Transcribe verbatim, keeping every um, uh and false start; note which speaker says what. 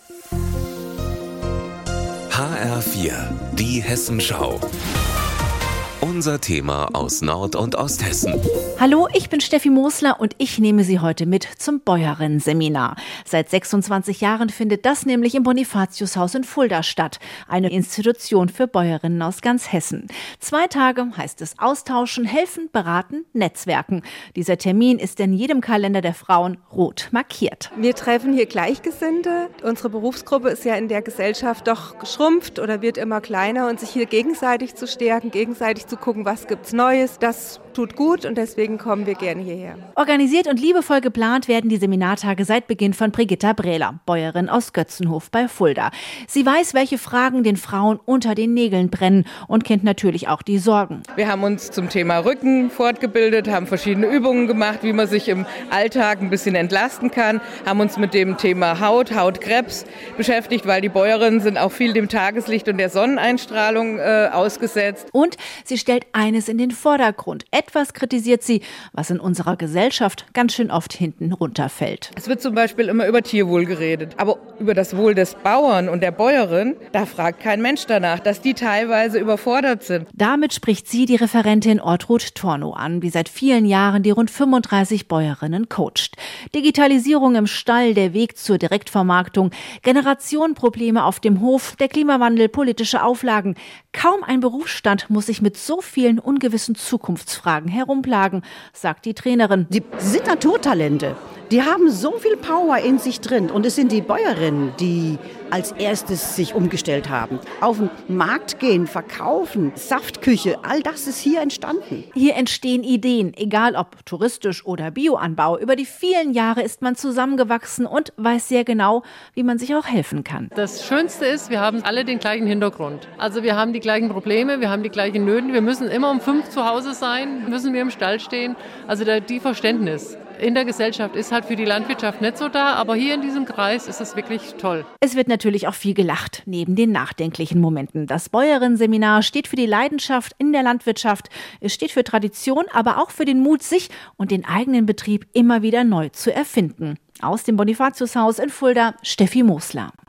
Speaker 1: H R vier, die Hessenschau. Unser Thema aus Nord- und Osthessen.
Speaker 2: Hallo, ich bin Steffi Mosler und ich nehme Sie heute mit zum Bäuerinnen-Seminar. Seit sechsundzwanzig Jahren findet das nämlich im Bonifatiushaus in Fulda statt, eine Institution für Bäuerinnen aus ganz Hessen. Zwei Tage heißt es austauschen, helfen, beraten, netzwerken. Dieser Termin ist in jedem Kalender der Frauen rot markiert.
Speaker 3: Wir treffen hier Gleichgesinnte. Unsere Berufsgruppe ist ja in der Gesellschaft doch geschrumpft oder wird immer kleiner, und sich hier gegenseitig zu stärken, gegenseitig zu gucken, was gibt's Neues, das tut gut, und deswegen kommen wir gerne hierher.
Speaker 2: Organisiert und liebevoll geplant werden die Seminartage seit Beginn von Brigitta Brähler, Bäuerin aus Götzenhof bei Fulda. Sie weiß, welche Fragen den Frauen unter den Nägeln brennen und kennt natürlich auch die Sorgen.
Speaker 4: Wir haben uns zum Thema Rücken fortgebildet, haben verschiedene Übungen gemacht, wie man sich im Alltag ein bisschen entlasten kann, haben uns mit dem Thema Haut, Hautkrebs beschäftigt, weil die Bäuerinnen sind auch viel dem Tageslicht und der Sonneneinstrahlung äh, ausgesetzt.
Speaker 2: Und sie stellt eines in den Vordergrund. Etwas kritisiert sie, was in unserer Gesellschaft ganz schön oft hinten runterfällt.
Speaker 4: Es wird zum Beispiel immer über Tierwohl geredet, aber über das Wohl des Bauern und der Bäuerin, da fragt kein Mensch danach, dass die teilweise überfordert sind.
Speaker 2: Damit spricht sie die Referentin Ortrud Tornow an, die seit vielen Jahren die rund fünfunddreißig Bäuerinnen coacht. Digitalisierung im Stall, der Weg zur Direktvermarktung, Generationenprobleme auf dem Hof, der Klimawandel, politische Auflagen. Kaum ein Berufsstand muss sich mit so vielen ungewissen Zukunftsfragen herumplagen, sagt die Trainerin.
Speaker 5: Die sind Naturtalente. Die haben so viel Power in sich drin. Und es sind die Bäuerinnen, die als erstes sich umgestellt haben. Auf den Markt gehen, verkaufen, Saftküche, all das ist hier entstanden.
Speaker 2: Hier entstehen Ideen, egal ob touristisch oder Bioanbau. Über die vielen Jahre ist man zusammengewachsen und weiß sehr genau, wie man sich auch helfen kann.
Speaker 6: Das Schönste ist, wir haben alle den gleichen Hintergrund. Also wir haben die gleichen Probleme, wir haben die gleichen Nöte. Wir müssen immer um fünf zu Hause sein, müssen wir im Stall stehen. Also der, die Verständnis in der Gesellschaft ist halt für die Landwirtschaft nicht so da, aber hier in diesem Kreis ist es wirklich toll.
Speaker 2: Es wird natürlich auch viel gelacht, neben den nachdenklichen Momenten. Das Bäuerinnen-Seminar steht für die Leidenschaft in der Landwirtschaft. Es steht für Tradition, aber auch für den Mut, sich und den eigenen Betrieb immer wieder neu zu erfinden. Aus dem Bonifatiushaus in Fulda, Steffi Mosler.